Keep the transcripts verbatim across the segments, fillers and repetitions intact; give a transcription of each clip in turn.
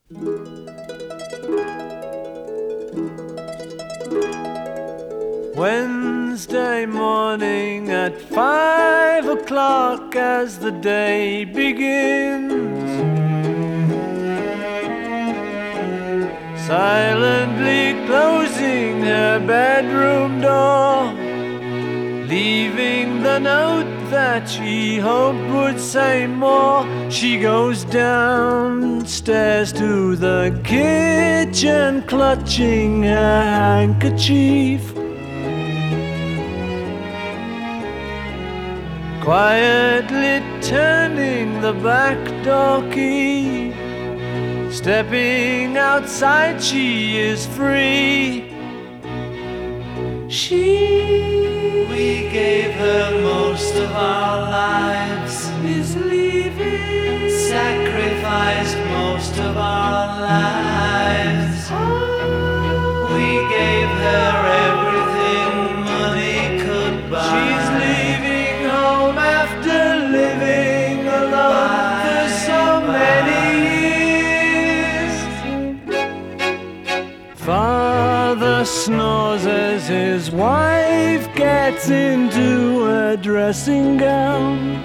Wednesday morning at five o'clock as the day begins, silently closing her bedroom door, leaving the note that she hoped would say more. She goes downstairs to the kitchen, clutching her handkerchief, quietly turning the back door key. Stepping outside, she is free. She, we gave her most of our lives, is leaving, sacrificed most of our lives. We gave her everything money could buy. She's leaving home after living alone for so many years. Father snores as his wife gets into a dressing gown,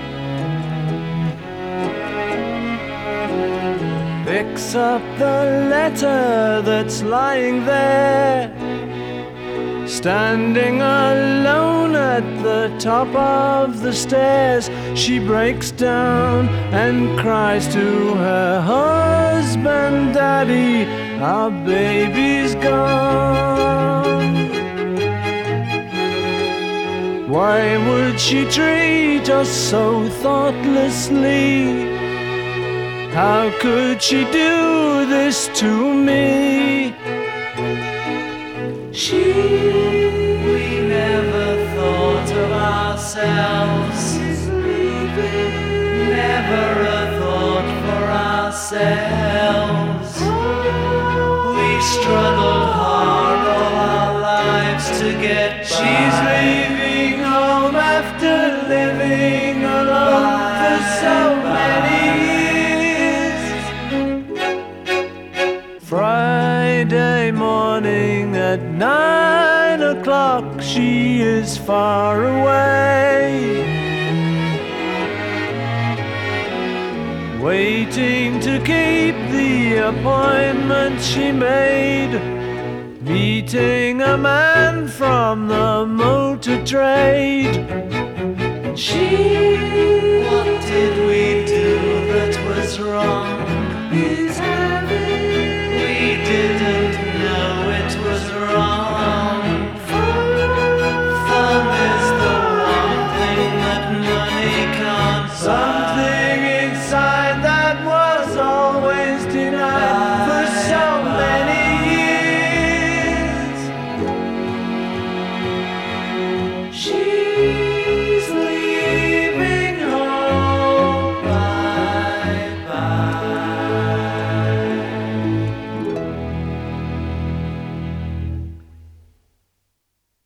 picks up the letter that's lying there. Standing alone at the top of the stairs, she breaks down and cries to her husband, "Daddy, our baby's gone." Why would she treat us so thoughtlessly? How could she do this to me? She, we never thought of ourselves, never a thought for ourselves. We struggled hard all our lives to get by. She's leaving home after living alone for so many years. Friday morning at nine o'clock, she is far away, waiting to keep the appointment she made, meeting a man from the motor trade. She, what did we do that was wrong? His hand